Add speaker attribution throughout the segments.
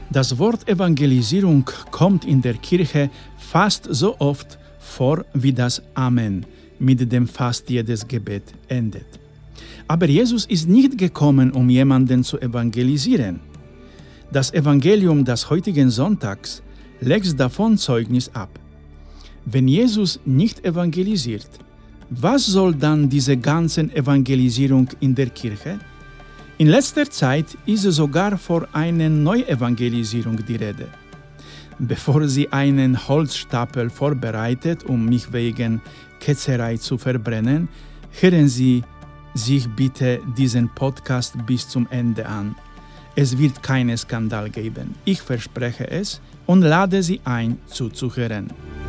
Speaker 1: Das Wort Evangelisierung kommt in der Kirche fast so oft vor wie das Amen, mit dem fast jedes Gebet endet. Aber Jesus ist nicht gekommen, um jemanden zu evangelisieren. Das Evangelium des heutigen Sonntags legt davon Zeugnis ab. Wenn Jesus nicht evangelisiert, was soll dann diese ganze Evangelisierung in der Kirche? In letzter Zeit ist sogar von einer Neuevangelisierung die Rede. Bevor Sie einen Holzstapel vorbereitet, um mich wegen Ketzerei zu verbrennen, hören Sie sich bitte diesen Podcast bis zum Ende an. Es wird keinen Skandal geben. Ich verspreche es und lade Sie ein, zuzuhören.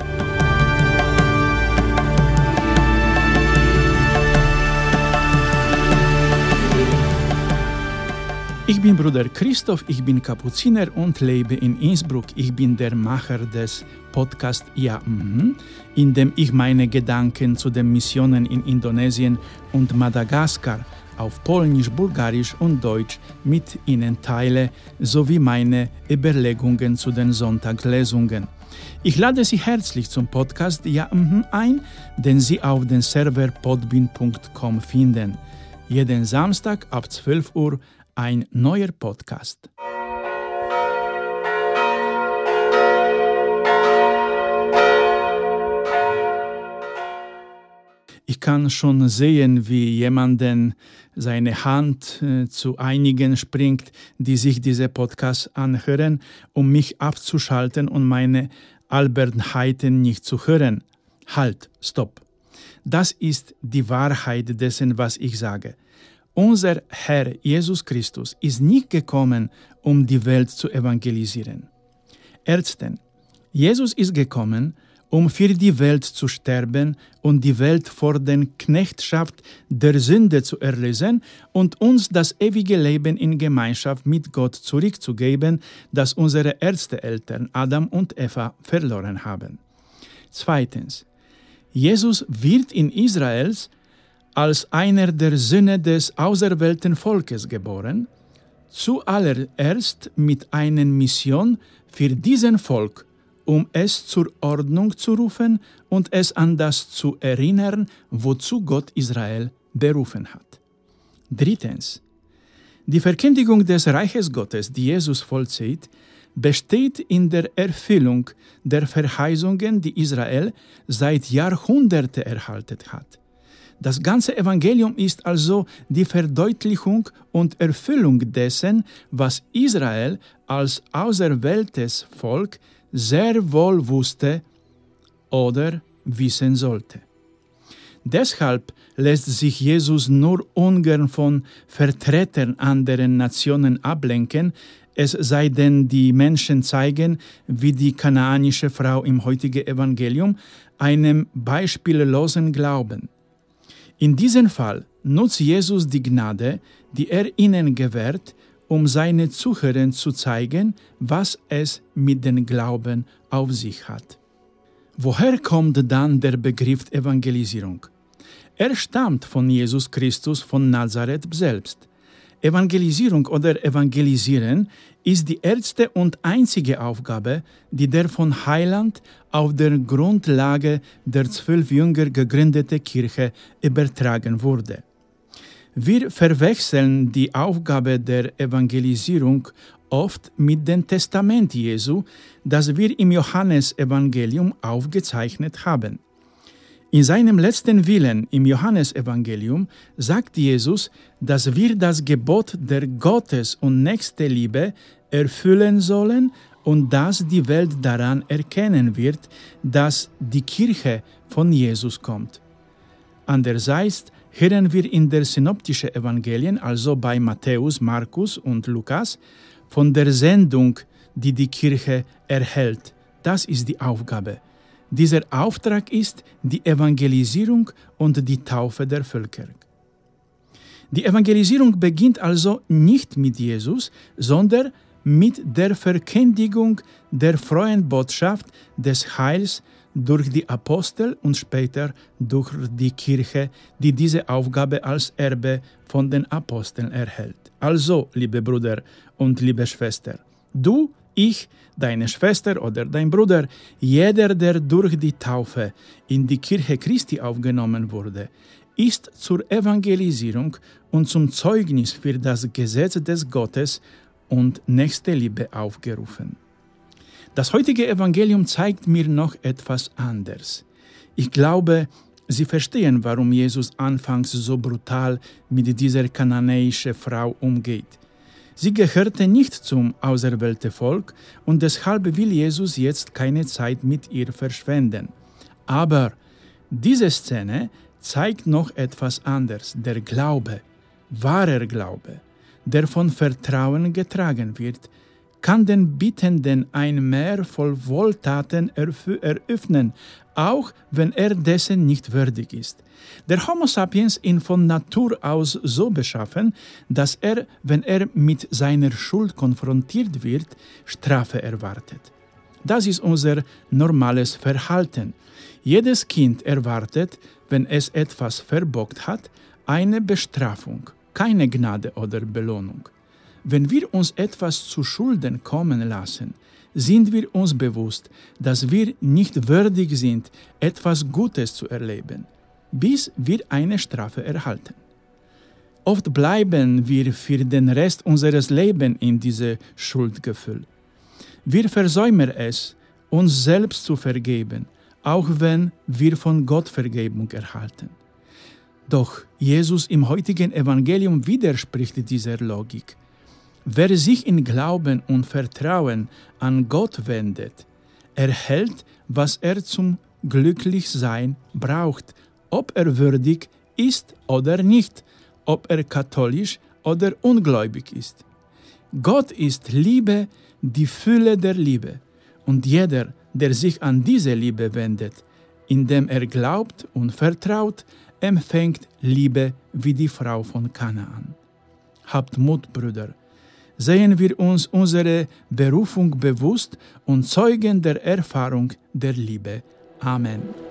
Speaker 1: Ich bin Bruder Christoph, ich bin Kapuziner und lebe in Innsbruck. Ich bin der Macher des Podcasts Ja, in dem ich meine Gedanken zu den Missionen in Indonesien und Madagaskar auf Polnisch, Bulgarisch und Deutsch mit Ihnen teile, sowie meine Überlegungen zu den Sonntagslesungen. Ich lade Sie herzlich zum Podcast Ja, ein, den Sie auf dem Server podbean.com finden. Jeden Samstag ab 12 Uhr ein neuer Podcast. Ich kann schon sehen, wie jemanden seine Hand zu einigen springt, die sich diese Podcasts anhören, um mich abzuschalten und meine Albernheiten nicht zu hören. Halt, stopp. Das ist die Wahrheit dessen, was ich sage. Unser Herr Jesus Christus ist nicht gekommen, um die Welt zu evangelisieren. Erstens, Jesus ist gekommen, um für die Welt zu sterben und die Welt vor der Knechtschaft der Sünde zu erlösen und uns das ewige Leben in Gemeinschaft mit Gott zurückzugeben, das unsere Ersteeltern Adam und Eva verloren haben. Zweitens, Jesus wird in Israel als einer der Söhne des auserwählten Volkes geboren, zuallererst mit einer Mission für diesen Volk, um es zur Ordnung zu rufen und es an das zu erinnern, wozu Gott Israel berufen hat. Drittens, die Verkündigung des Reiches Gottes, die Jesus vollzieht, besteht in der Erfüllung der Verheißungen, die Israel seit Jahrhunderten erhalten hat. Das ganze Evangelium ist also die Verdeutlichung und Erfüllung dessen, was Israel als auserwähltes Volk sehr wohl wusste oder wissen sollte. Deshalb lässt sich Jesus nur ungern von Vertretern anderer Nationen ablenken, es sei denn, die Menschen zeigen, wie die kanaanische Frau im heutigen Evangelium, einem beispiellosen Glauben. In diesem Fall nutzt Jesus die Gnade, die er ihnen gewährt, um seinen Zuhörern zu zeigen, was es mit dem Glauben auf sich hat. Woher kommt dann der Begriff Evangelisierung? Er stammt von Jesus Christus von Nazareth selbst. Evangelisierung oder Evangelisieren ist die erste und einzige Aufgabe, die der von Heiland auf der Grundlage der 12 Jünger gegründete Kirche übertragen wurde. Wir verwechseln die Aufgabe der Evangelisierung oft mit dem Testament Jesu, das wir im Johannesevangelium aufgezeichnet haben. In seinem letzten Willen im Johannesevangelium sagt Jesus, dass wir das Gebot der Gottes- und Nächstenliebe erfüllen sollen und dass die Welt daran erkennen wird, dass die Kirche von Jesus kommt. Andererseits hören wir in der synoptischen Evangelien, also bei Matthäus, Markus und Lukas, von der Sendung, die die Kirche erhält. Das ist die Aufgabe. Dieser Auftrag ist die Evangelisierung und die Taufe der Völker. Die Evangelisierung beginnt also nicht mit Jesus, sondern mit der Verkündigung der frohen Botschaft des Heils durch die Apostel und später durch die Kirche, die diese Aufgabe als Erbe von den Aposteln erhält. Also, liebe Brüder und liebe Schwester, du, ich, deine Schwester oder dein Bruder, jeder, der durch die Taufe in die Kirche Christi aufgenommen wurde, ist zur Evangelisierung und zum Zeugnis für das Gesetz des Gottes und Nächstenliebe aufgerufen. Das heutige Evangelium zeigt mir noch etwas anderes. Ich glaube, Sie verstehen, warum Jesus anfangs so brutal mit dieser kananäischen Frau umgeht. Sie gehörte nicht zum auserwählten Volk und deshalb will Jesus jetzt keine Zeit mit ihr verschwenden. Aber diese Szene zeigt noch etwas anderes, der Glaube, wahrer Glaube, der von Vertrauen getragen wird, kann den Bittenden ein Meer voll Wohltaten eröffnen, auch wenn er dessen nicht würdig ist. Der Homo sapiens ist von Natur aus so beschaffen, dass er, wenn er mit seiner Schuld konfrontiert wird, Strafe erwartet. Das ist unser normales Verhalten. Jedes Kind erwartet, wenn es etwas verbockt hat, eine Bestrafung, keine Gnade oder Belohnung. Wenn wir uns etwas zu Schulden kommen lassen, sind wir uns bewusst, dass wir nicht würdig sind, etwas Gutes zu erleben, bis wir eine Strafe erhalten. Oft bleiben wir für den Rest unseres Lebens in diesem Schuldgefühl. Wir versäumen es, uns selbst zu vergeben, auch wenn wir von Gott Vergebung erhalten. Doch Jesus im heutigen Evangelium widerspricht dieser Logik. Wer sich in Glauben und Vertrauen an Gott wendet, erhält, was er zum Glücklichsein braucht, ob er würdig ist oder nicht, ob er katholisch oder ungläubig ist. Gott ist Liebe, die Fülle der Liebe, und jeder, der sich an diese Liebe wendet, indem er glaubt und vertraut, empfängt Liebe wie die Frau von Kanaan. Habt Mut, Brüder! Sehen wir uns unsere Berufung bewusst und zeugen der Erfahrung der Liebe. Amen.